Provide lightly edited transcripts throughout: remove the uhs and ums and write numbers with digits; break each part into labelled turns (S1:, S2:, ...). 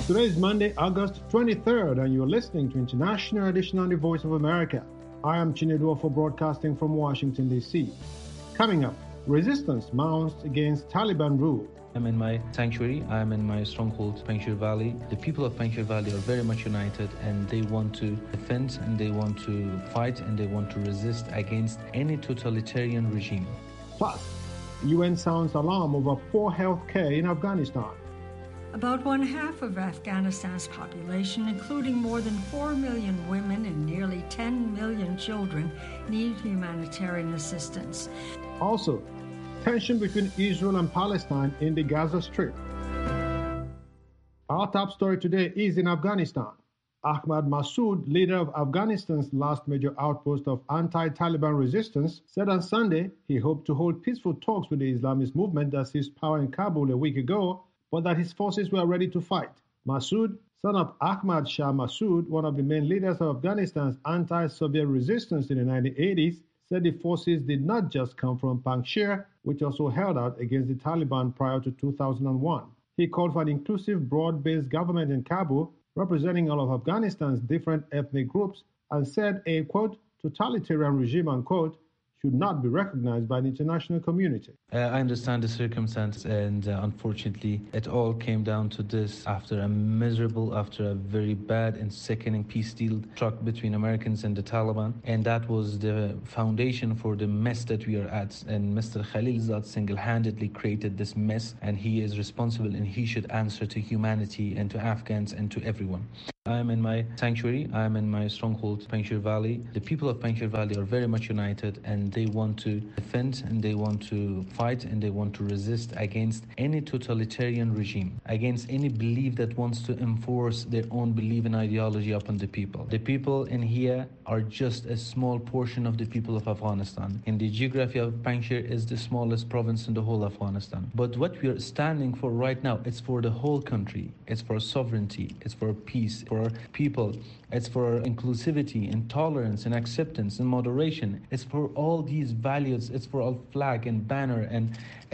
S1: Today is Monday, August 23rd, and you're listening to International Edition on the Voice of America. I am Chinedu for broadcasting from Washington, D.C. Coming up, resistance mounts against Taliban rule.
S2: I'm in my sanctuary, I'm in my stronghold, Panjshir Valley. The people of Panjshir Valley are very much united, and they want to defend, and they want to fight, and they want to resist against any totalitarian regime.
S1: Plus, UN sounds alarm over poor health care in Afghanistan.
S3: About one half of Afghanistan's population, including more than 4 million women and nearly 10 million children, need humanitarian assistance.
S1: Also, tension between Israel and Palestine in the Gaza Strip. Our top story today is in Afghanistan. Ahmad Massoud, leader of Afghanistan's last major outpost of anti-Taliban resistance, said on Sunday he hoped to hold peaceful talks with the Islamist movement that seized power in Kabul a week ago, but that his forces were ready to fight. Massoud, son of Ahmad Shah Massoud, one of the main leaders of Afghanistan's anti-Soviet resistance in the 1980s, said the forces did not just come from Panjshir, which also held out against the Taliban prior to 2001. He called for an inclusive, broad-based government in Kabul, representing all of Afghanistan's different ethnic groups, and said a, quote, totalitarian regime, unquote, should not be recognized by the international community.
S2: I understand the circumstance, and unfortunately, it all came down to this after a very bad and sickening peace deal struck between Americans and the Taliban, and that was the foundation for the mess that we are at. And Mr. Khalilzad single-handedly created this mess, and he is responsible, and he should answer to humanity and to Afghans and to everyone. I am in my sanctuary, I am in my stronghold, Panjshir Valley. The people of Panjshir Valley are very much united, and they want to defend, and they want to fight, and they want to resist against any totalitarian regime, against any belief that wants to enforce their own belief and ideology upon the people. The people in here are just a small portion of the people of Afghanistan. In the geography of Panjshir is the smallest province in the whole Afghanistan. But what we are standing for right now, it's for the whole country. It's for sovereignty, it's for peace, for people, it's for inclusivity and tolerance and acceptance and moderation. It's for all these values. It's for our flag and banner and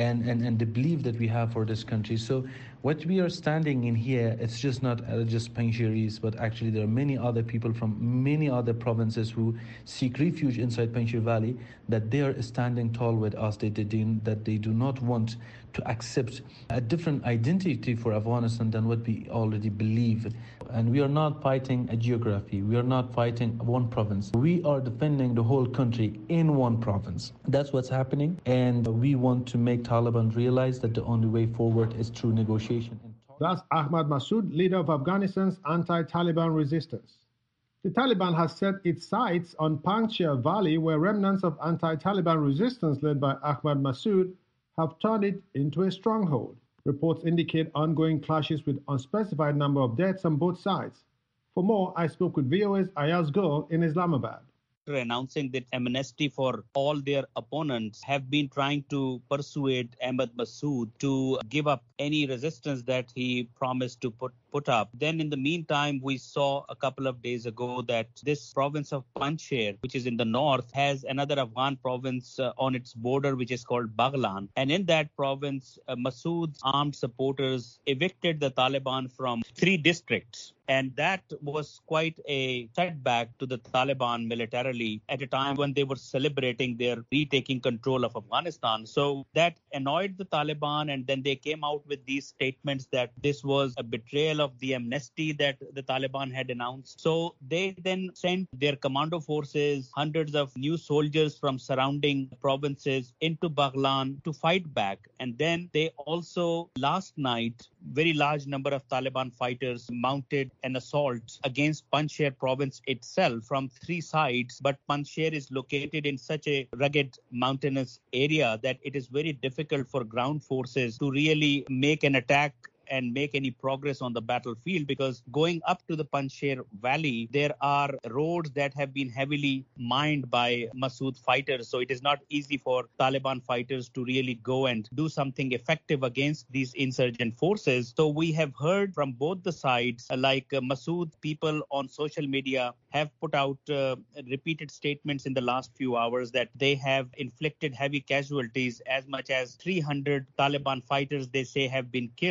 S2: the belief that we have for this country. So what we are standing in here, it's just not just Panjshiris, but actually there are many other people from many other provinces who seek refuge inside Panjshir Valley, that they are standing tall with us, that they do not want to accept a different identity for Afghanistan than what we already believe. And we are not fighting a geography. We are not fighting one province. We are defending the whole country in one province. That's what's happening. And we want to make Taliban realize that the only way forward is through negotiation.
S1: That's Ahmad Massoud, leader of Afghanistan's anti-Taliban resistance. The Taliban has set its sights on Panjshir Valley, where remnants of anti-Taliban resistance led by Ahmad Massoud have turned it into a stronghold. Reports indicate ongoing clashes with unspecified number of deaths on both sides. For more, I spoke with VOA's Ayaz Gul in Islamabad.
S4: Announcing that amnesty for all their opponents, have been trying to persuade Ahmad Massoud to give up any resistance that he promised to put up. Then in the meantime, we saw a couple of days ago that this province of Panjshir, which is in the north, has another Afghan province on its border, which is called Baghlan. And in that province, Massoud's armed supporters evicted the Taliban from 3 districts. And that was quite a setback to the Taliban militarily at a time when they were celebrating their retaking control of Afghanistan. So that annoyed the Taliban, and then they came out with these statements that this was a betrayal of the amnesty that the Taliban had announced. So they then sent their commando forces, hundreds of new soldiers from surrounding provinces into Baghlan to fight back. And then they also, last night, very large number of Taliban fighters mounted an assault against Panjshir province itself from 3 sides. But Panjshir is located in such a rugged mountainous area that it is very difficult for ground forces to really make an attack and make any progress on the battlefield, because going up to the Panjshir Valley, there are roads that have been heavily mined by Massoud fighters. So it is not easy for Taliban fighters to really go and do something effective against these insurgent forces. So we have heard from both the sides, like Massoud people on social media have put out repeated statements in the last few hours that they have inflicted heavy casualties. As much as 300 Taliban fighters, they say, have been killed in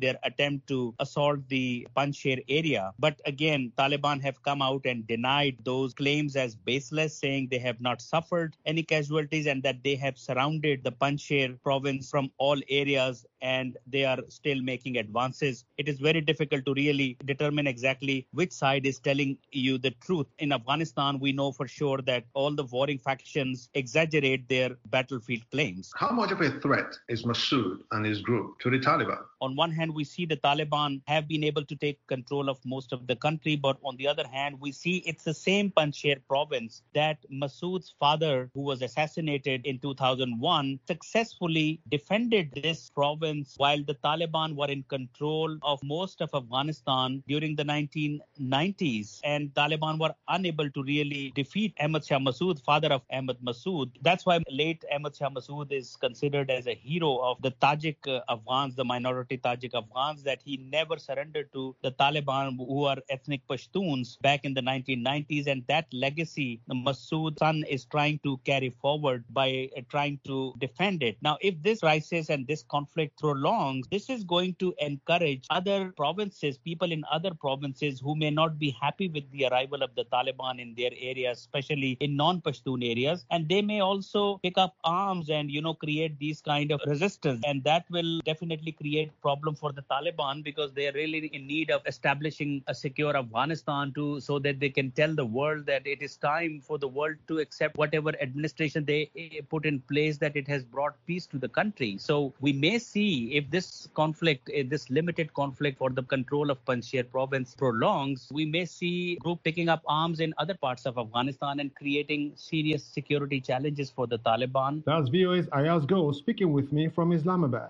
S4: their attempt to assault the Panjshir area. But again, Taliban have come out and denied those claims as baseless, saying they have not suffered any casualties and that they have surrounded the Panjshir province from all areas and they are still making advances. It is very difficult to really determine exactly which side is telling you the truth. In Afghanistan, we know for sure that all the warring factions exaggerate their battlefield claims.
S1: How much of a threat is Massoud and his group to the Taliban?
S4: On one hand, we see the Taliban have been able to take control of most of the country, but on the other hand, we see it's the same Panjshir province that Massoud's father, who was assassinated in 2001, successfully defended this province while the Taliban were in control of most of Afghanistan during the 1990s, and Taliban were unable to really defeat Ahmad Shah Massoud, father of Ahmad Massoud. That's why late Ahmad Shah Massoud is considered as a hero of the Tajik Afghans, the minority Tajik Afghans, that he never surrendered to the Taliban, who are ethnic Pashtuns, back in the 1990s. And that legacy, Massoud's son is trying to carry forward by trying to defend it. Now, if this crisis and this conflict prolongs, this is going to encourage other provinces, people in other provinces who may not be happy with the arrival of the Taliban in their areas, especially in non-Pashtun areas. And they may also pick up arms and, create these kind of resistance. And that will definitely create problem for the Taliban because they are really in need of establishing a secure Afghanistan so that they can tell the world that it is time for the world to accept whatever administration they put in place, that it has brought peace to the country. So we may see if this conflict, this limited conflict for the control of Panjshir province prolongs, we may see group picking up arms in other parts of Afghanistan and creating serious security challenges for the Taliban.
S1: That's VOA's Ayaz Go speaking with me from Islamabad.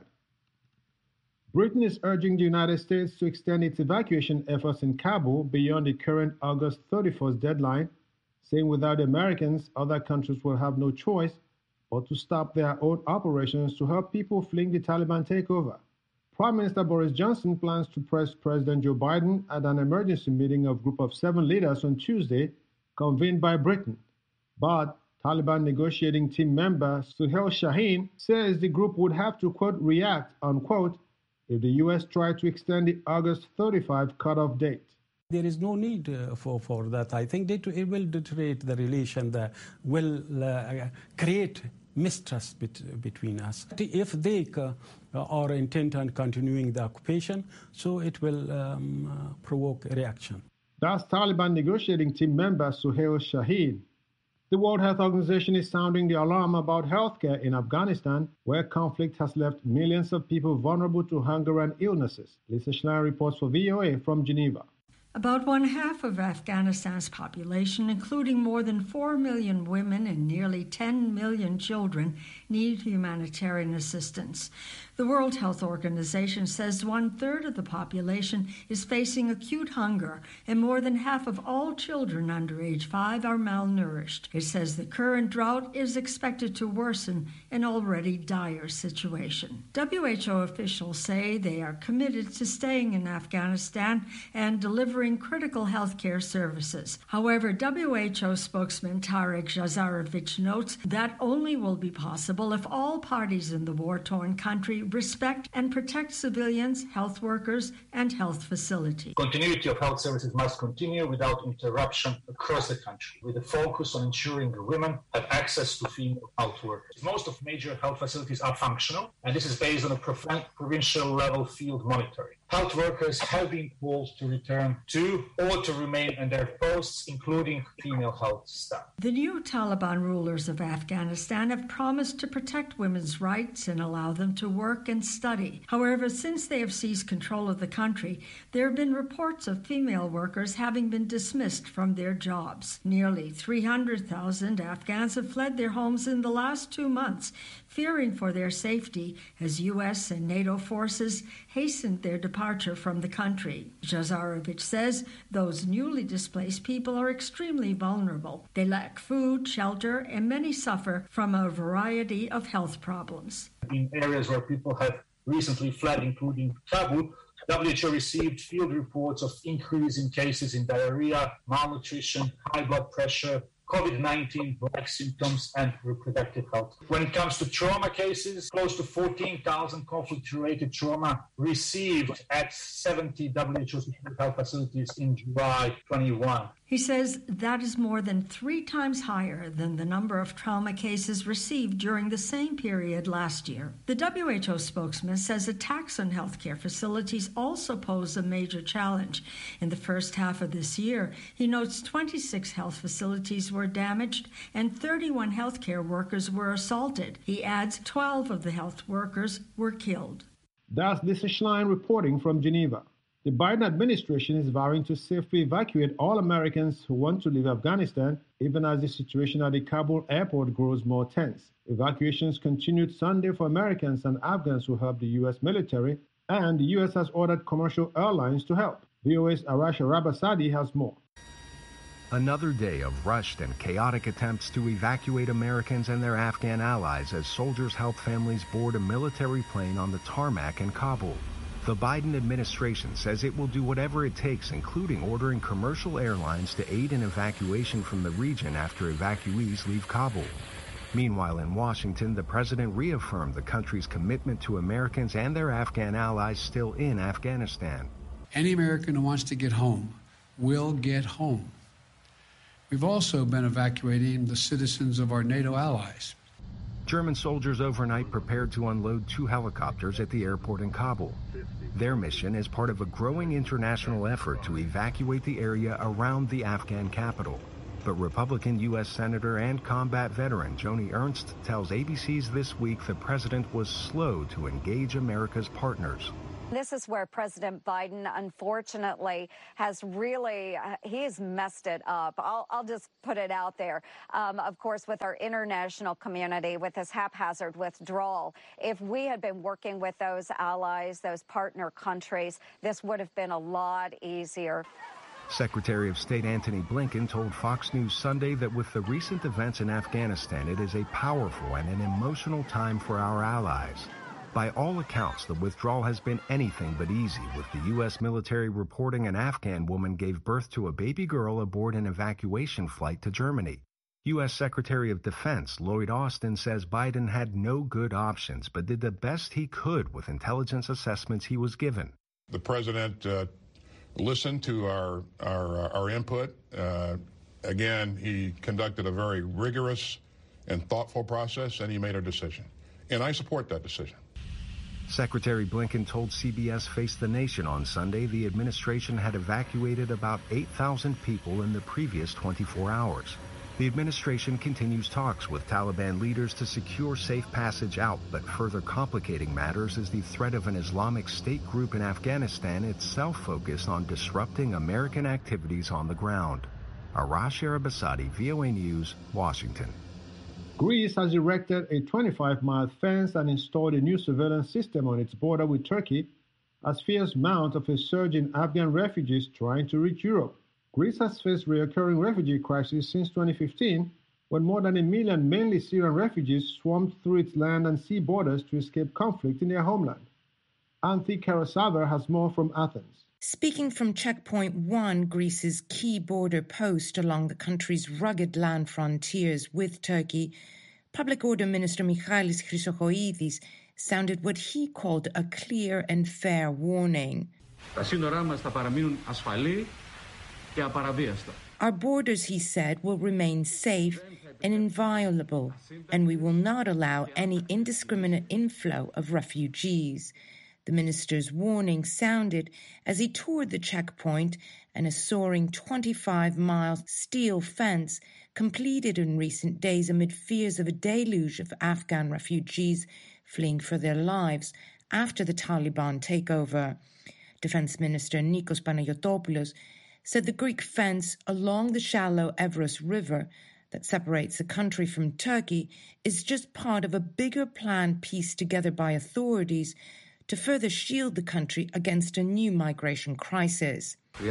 S1: Britain is urging the United States to extend its evacuation efforts in Kabul beyond the current August 31st deadline, saying without Americans, other countries will have no choice but to stop their own operations to help people fleeing the Taliban takeover. Prime Minister Boris Johnson plans to press President Joe Biden at an emergency meeting of a group of 7 leaders on Tuesday, convened by Britain. But Taliban negotiating team member Suhail Shaheen says the group would have to, quote, react, unquote, if the U.S. tried to extend the August 35 cutoff date.
S5: There is no need for that. I think it will deteriorate the relation, that will create mistrust between us. If they are intent on continuing the occupation, so it will provoke a reaction.
S1: That's Taliban negotiating team member Suhail Shaheen. The World Health Organization is sounding the alarm about healthcare in Afghanistan, where conflict has left millions of people vulnerable to hunger and illnesses. Lisa Schlein reports for VOA from Geneva.
S3: About 1/2 of Afghanistan's population, including more than 4 million women and nearly 10 million children, need humanitarian assistance. The World Health Organization says 1/3 of the population is facing acute hunger, and more than half of all children under age 5 are malnourished. It says the current drought is expected to worsen an already dire situation. WHO officials say they are committed to staying in Afghanistan and delivering critical health care services. However, WHO spokesman Tarek Jazarovich notes that only will be possible if all parties in the war-torn country respect and protect civilians, health workers, and health facilities.
S6: Continuity of health services must continue without interruption across the country, with a focus on ensuring that women have access to female health workers. Most of major health facilities are functional, and this is based on a provincial level field monitoring. Health workers have been called to return to or to remain in their posts, including female health staff.
S3: The new Taliban rulers of Afghanistan have promised to protect women's rights and allow them to work and study. However, since they have seized control of the country, there have been reports of female workers having been dismissed from their jobs. Nearly 300,000 Afghans have fled their homes in the last 2 months, fearing for their safety as U.S. and NATO forces hastened their departure from the country. Jazarovich says those newly displaced people are extremely vulnerable. They lack food, shelter, and many suffer from a variety of health problems.
S6: In areas where people have recently fled, including Kabul, WHO received field reports of increase in cases in diarrhea, malnutrition, high blood pressure, COVID-19-like symptoms and reproductive health. When it comes to trauma cases, close to 14,000 conflict-related trauma received at 70 WHO health facilities in July 21.
S3: He says that is more than 3 times higher than the number of trauma cases received during the same period last year. The WHO spokesman says attacks on healthcare facilities also pose a major challenge. In the first half of this year, he notes 26 health facilities were damaged and 31 healthcare workers were assaulted. He adds 12 of the health workers were killed.
S1: That's Lisa Schlein reporting from Geneva. The Biden administration is vowing to safely evacuate all Americans who want to leave Afghanistan, even as the situation at the Kabul airport grows more tense. Evacuations continued Sunday for Americans and Afghans who helped the U.S. military, and the U.S. has ordered commercial airlines to help. VOA's Arash Arabasadi has more.
S7: Another day of rushed and chaotic attempts to evacuate Americans and their Afghan allies as soldiers help families board a military plane on the tarmac in Kabul. The Biden administration says it will do whatever it takes, including ordering commercial airlines to aid in evacuation from the region after evacuees leave Kabul. Meanwhile, in Washington, the president reaffirmed the country's commitment to Americans and their Afghan allies still in Afghanistan.
S8: Any American who wants to get home will get home. We've also been evacuating the citizens of our NATO allies.
S7: German soldiers overnight prepared to unload 2 helicopters at the airport in Kabul. Their mission is part of a growing international effort to evacuate the area around the Afghan capital. But Republican U.S. Senator and combat veteran Joni Ernst tells ABC's This Week the president was slow to engage America's partners.
S9: This is where President Biden, unfortunately, has really, he's messed it up. I'll just put it out there. Of course, with our international community, with this haphazard withdrawal, if we had been working with those allies, those partner countries, this would have been a lot easier.
S7: Secretary of State Antony Blinken told Fox News Sunday that with the recent events in Afghanistan, it is a powerful and an emotional time for our allies. By all accounts, the withdrawal has been anything but easy, with the U.S. military reporting an Afghan woman gave birth to a baby girl aboard an evacuation flight to Germany. U.S. Secretary of Defense Lloyd Austin says Biden had no good options, but did the best he could with intelligence assessments he was given.
S10: The president listened to our input. Again, he conducted a very rigorous and thoughtful process, and he made a decision. And I support that decision.
S7: Secretary Blinken told CBS Face the Nation on Sunday the administration had evacuated about 8,000 people in the previous 24 hours. The administration continues talks with Taliban leaders to secure safe passage out, but further complicating matters is the threat of an Islamic State group in Afghanistan itself focused on disrupting American activities on the ground. Arash Arabasadi, VOA News, Washington.
S1: Greece has erected a 25-mile fence and installed a new surveillance system on its border with Turkey as fears mount of a surge in Afghan refugees trying to reach Europe. Greece has faced recurring refugee crises since 2015, when more than 1 million mainly Syrian refugees swarmed through its land and sea borders to escape conflict in their homeland. Anthi Karasavar has more from Athens.
S11: Speaking from Checkpoint 1, Greece's key border post along the country's rugged land frontiers with Turkey, Public Order Minister Michalis Chrysochoidis sounded what he called a clear and fair warning. Our borders, he said, will remain safe and inviolable, and we will not allow any indiscriminate inflow of refugees. The minister's warning sounded as he toured the checkpoint and a soaring 25-mile steel fence completed in recent days amid fears of a deluge of Afghan refugees fleeing for their lives after the Taliban takeover. Defense Minister Nikos Panayotopoulos said the Greek fence along the shallow Evros River that separates the country from Turkey is just part of a bigger plan pieced together by authorities to further shield the country against a new migration crisis. We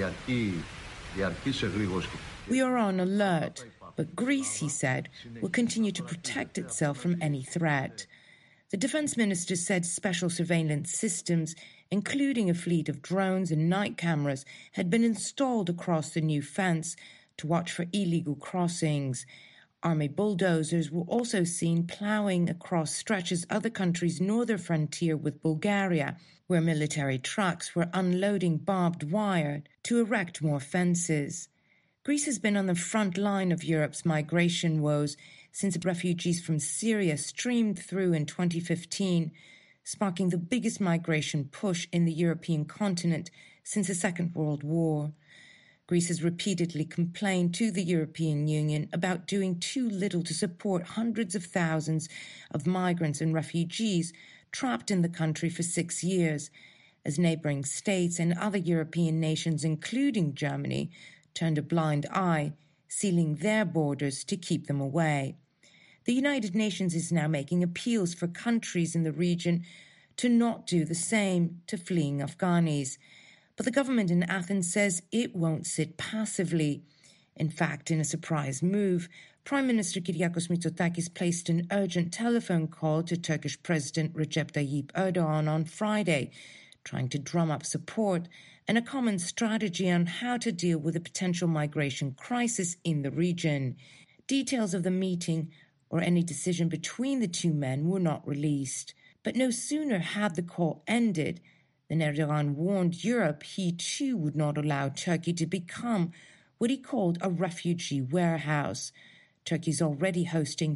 S11: are on alert, but Greece, he said, will continue to protect itself from any threat. The defense minister said special surveillance systems, including a fleet of drones and night cameras, had been installed across the new fence to watch for illegal crossings. Army bulldozers were also seen ploughing across stretches of the country's northern frontier with Bulgaria, where military trucks were unloading barbed wire to erect more fences. Greece has been on the front line of Europe's migration woes since refugees from Syria streamed through in 2015, sparking the biggest migration push in the European continent since the Second World War. Greece has repeatedly complained to the European Union about doing too little to support hundreds of thousands of migrants and refugees trapped in the country for 6 years, as neighbouring states and other European nations, including Germany, turned a blind eye, sealing their borders to keep them away. The United Nations is now making appeals for countries in the region to not do the same to fleeing Afghanis. But the government in Athens says it won't sit passively. In fact, in a surprise move, Prime Minister Kyriakos Mitsotakis placed an urgent telephone call to Turkish President Recep Tayyip Erdogan on Friday, trying to drum up support and a common strategy on how to deal with a potential migration crisis in the region. Details of the meeting or any decision between the two men were not released. But no sooner had the call ended than Erdogan warned Europe he too would not allow Turkey to become what he called a refugee warehouse. Turkey is already hosting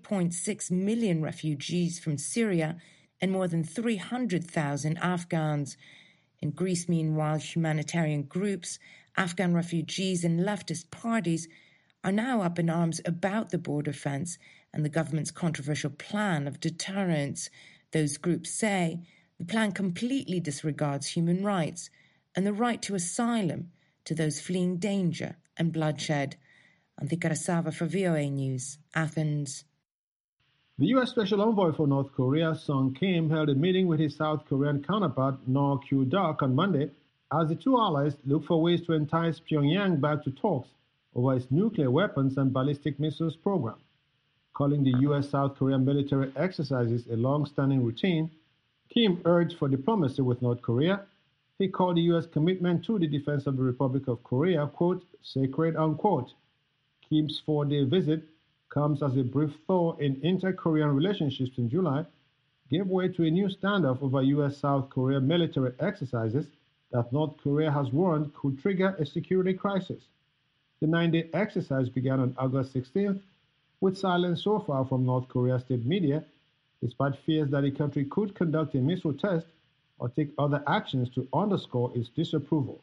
S11: 3.6 million refugees from Syria and more than 300,000 Afghans. In Greece, meanwhile, humanitarian groups, Afghan refugees and leftist parties are now up in arms about the border fence and the government's controversial plan of deterrence. Those groups say the plan completely disregards human rights and the right to asylum to those fleeing danger and bloodshed. Anthika Rasava for VOA News, Athens.
S1: The U.S. Special Envoy for North Korea, Sung Kim, held a meeting with his South Korean counterpart, Noh Kyu-duk, on Monday as the two allies look for ways to entice Pyongyang back to talks over its nuclear weapons and ballistic missiles program. Calling the U.S.-South Korea military exercises a long-standing routine, Kim urged for diplomacy with North Korea. He called the U.S. commitment to the defense of the Republic of Korea, quote, sacred, unquote. Kim's 4-day visit comes as a brief thaw in inter-Korean relationships in July, gave way to a new standoff over U.S.-South Korea military exercises that North Korea has warned could trigger a security crisis. The 9-day exercise began on August 16th, with silence so far from North Korea state media, despite fears that the country could conduct a missile test or take other actions to underscore its disapproval.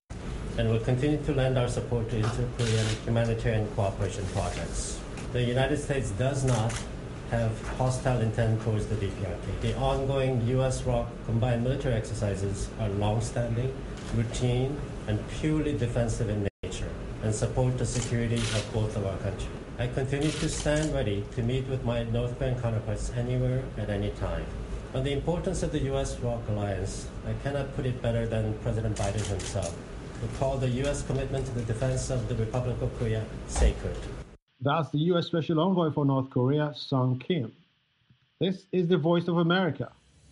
S12: And will continue to lend our support to inter-Korean humanitarian cooperation projects. The United States does not have hostile intent towards the DPRK. The ongoing U.S.-ROK combined military exercises are long-standing, routine, and purely defensive in nature, and support the security of both of our countries. I continue to stand ready to meet with my North Korean counterparts anywhere at any time. On the importance of the U.S.-ROK alliance, I cannot put it better than President Biden himself, who called the U.S. commitment to the defense of the Republic of Korea sacred.
S1: That's the U.S. Special Envoy for North Korea, Sung Kim. This is the Voice of America.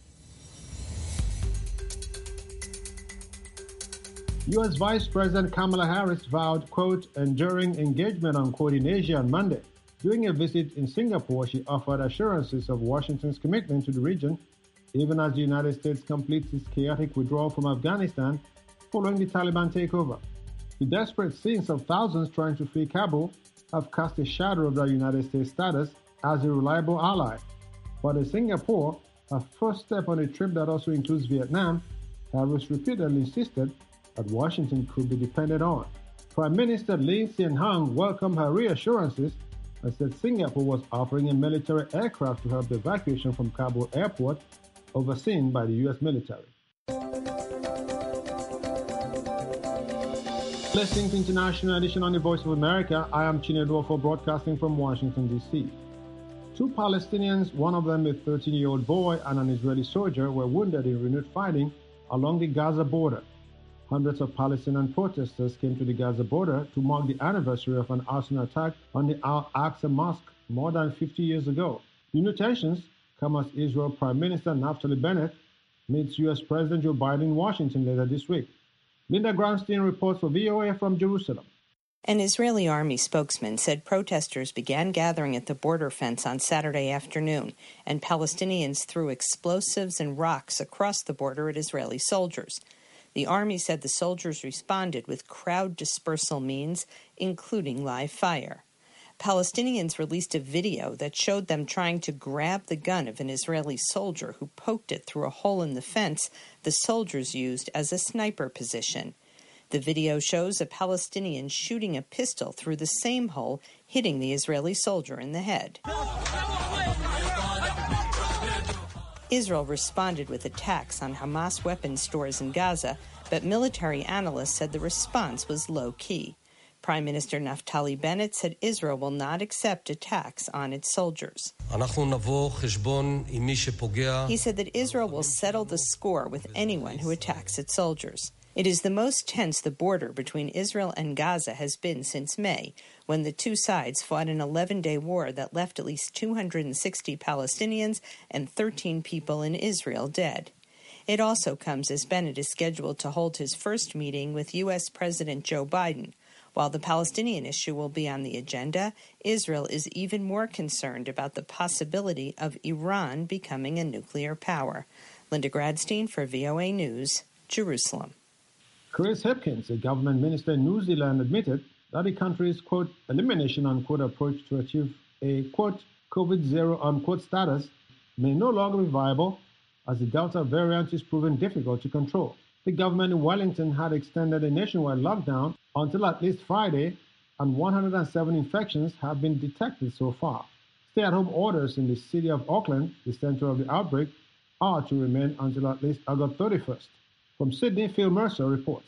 S1: U.S. Vice President Kamala Harris vowed, quote, enduring engagement, unquote, in Asia on Monday. During a visit in Singapore, she offered assurances of Washington's commitment to the region, even as the United States completes its chaotic withdrawal from Afghanistan following the Taliban takeover. The desperate scenes of thousands trying to flee Kabul have cast a shadow over the United States' status as a reliable ally. But in Singapore, her first step on a trip that also includes Vietnam, Harris repeatedly insisted that Washington could be depended on. Prime Minister Lee Hsien Loong welcomed her reassurances and said Singapore was offering a military aircraft to help the evacuation from Kabul airport, overseen by the U.S. military. Listening to International Edition on the Voice of America, I am Chinedu for broadcasting from Washington, D.C. Two Palestinians, one of them a 13-year-old boy and an Israeli soldier, were wounded in renewed fighting along the Gaza border. Hundreds of Palestinian protesters came to the Gaza border to mark the anniversary of an arson attack on the Al-Aqsa Mosque more than 50 years ago. The new tensions come as Israel Prime Minister Naftali Bennett meets U.S. President Joe Biden in Washington later this week. Linda Granstein reports for VOA from Jerusalem.
S13: An Israeli army spokesman said protesters began gathering at the border fence on Saturday afternoon, and Palestinians threw explosives and rocks across the border at Israeli soldiers. The army said the soldiers responded with crowd dispersal means, including live fire. Palestinians released a video that showed them trying to grab the gun of an Israeli soldier who poked it through a hole in the fence the soldiers used as a sniper position. The video shows a Palestinian shooting a pistol through the same hole, hitting the Israeli soldier in the head. Israel responded with attacks on Hamas weapons stores in Gaza, but military analysts said the response was low-key. Prime Minister Naftali Bennett said Israel will not accept attacks on its soldiers. He said that Israel will settle the score with anyone who attacks its soldiers. It is the most tense the border between Israel and Gaza has been since May, when the two sides fought an 11-day war that left at least 260 Palestinians and 13 people in Israel dead. It also comes as Bennett is scheduled to hold his first meeting with U.S. President Joe Biden. While the Palestinian issue will be on the agenda, Israel is even more concerned about the possibility of Iran becoming a nuclear power. Linda Gradstein for VOA News, Jerusalem.
S1: Chris Hipkins, a government minister in New Zealand, admitted that the country's, quote, elimination, unquote, approach to achieve a, quote, COVID-0, unquote, status may no longer be viable as the Delta variant is proving difficult to control. The government in Wellington had extended a nationwide lockdown until at least Friday, and 107 infections have been detected so far. Stay-at-home orders in the city of Auckland, the center of the outbreak, are to remain until at least August 31st. From Sydney, Phil Mercer reports.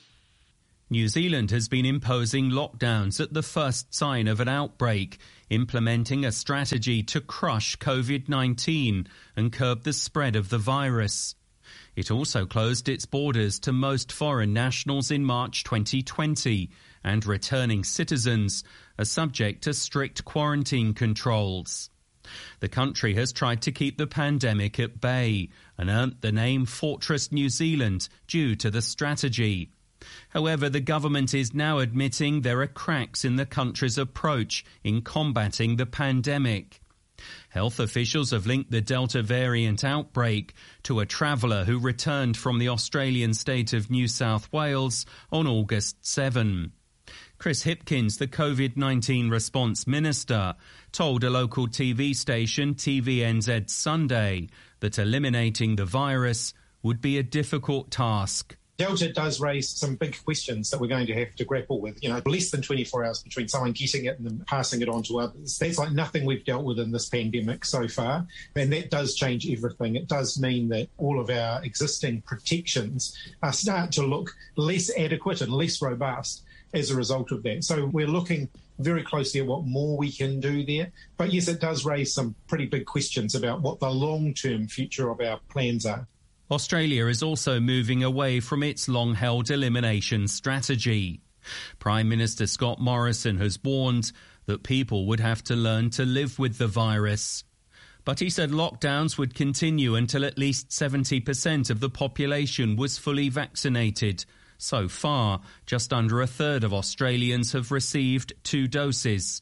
S14: New Zealand has been imposing lockdowns at the first sign of an outbreak, implementing a strategy to crush COVID-19 and curb the spread of the virus. It also closed its borders to most foreign nationals in March 2020, and returning citizens are subject to strict quarantine controls. The country has tried to keep the pandemic at bay and earned the name Fortress New Zealand due to the strategy. However, the government is now admitting there are cracks in the country's approach in combating the pandemic. Health officials have linked the Delta variant outbreak to a traveller who returned from the Australian state of New South Wales on August 7. Chris Hipkins, the COVID-19 response minister, told a local TV station, TVNZ Sunday, that eliminating the virus would be a difficult task.
S15: Delta does raise some big questions that we're going to have to grapple with. Less than 24 hours between someone getting it and then passing it on to others. That's like nothing we've dealt with in this pandemic so far. And that does change everything. It does mean that all of our existing protections start to look less adequate and less robust as a result of that. So we're looking very closely at what more we can do there. But yes, it does raise some pretty big questions about what the long-term future of our plans are.
S14: Australia is also moving away from its long-held elimination strategy. Prime Minister Scott Morrison has warned that people would have to learn to live with the virus. But he said lockdowns would continue until at least 70% of the population was fully vaccinated. So far, just under a third of Australians have received 2 doses.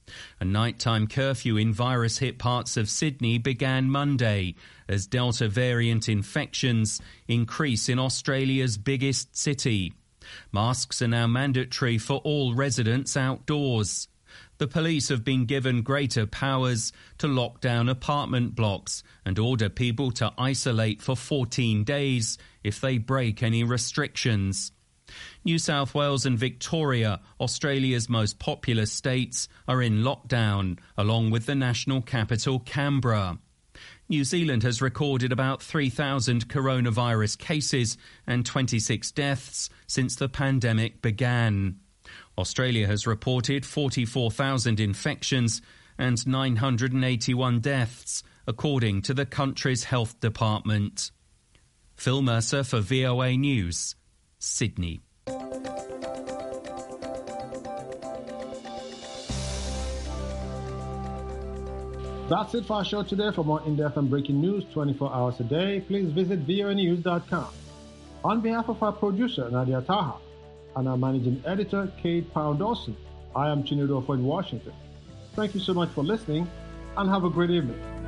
S14: A nighttime curfew in virus-hit parts of Sydney began Monday as Delta variant infections increase in Australia's biggest city. Masks are now mandatory for all residents outdoors. The police have been given greater powers to lock down apartment blocks and order people to isolate for 14 days if they break any restrictions. New South Wales and Victoria, Australia's most populous states, are in lockdown, along with the national capital, Canberra. New Zealand has recorded about 3,000 coronavirus cases and 26 deaths since the pandemic began. Australia has reported 44,000 infections and 981 deaths, according to the country's health department. Phil Mercer for VOA News, Sydney.
S1: That's it for our show today. For more in-depth and breaking news 24 hours a day, please visit voanews.com. On behalf of our producer, Nadia Taha, and our managing editor, Kate Powell-Dawson, I am Chinedu in Washington. Thank you so much for listening and have a great evening.